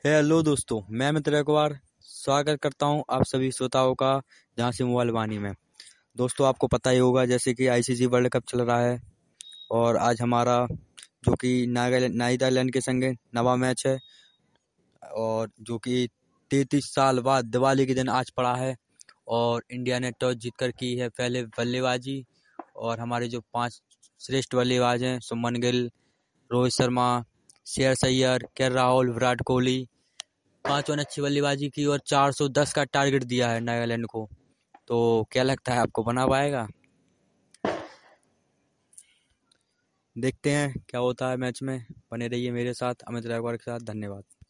Hello दोस्तों, मैं अमित कुमार स्वागत करता हूं आप सभी श्रोताओं का जहां से मोबाइल वाणी में। दोस्तों, आपको पता ही होगा जैसे कि आईसीसी वर्ल्ड कप चल रहा है और आज हमारा जो कि नीदरलैंड के संग नवा मैच है और जो कि 33 साल बाद दिवाली के दिन आज पड़ा है और इंडिया ने टॉस जीतकर की है पहले बल्लेबाजी। और हमारे जो 5 श्रेष्ठ बल्लेबाज हैं, शुभमन गिल, रोहित शर्मा, श्रेयस अय्यर, राहुल, विराट कोहली, पांचों ने अच्छी बल्लेबाजी की और 410 का टारगेट दिया है नागालैंड को। तो क्या लगता है आपको बना पाएगा? देखते हैं क्या होता है मैच में। बने रहिए मेरे साथ, अमित रायगवाड़ के साथ। धन्यवाद।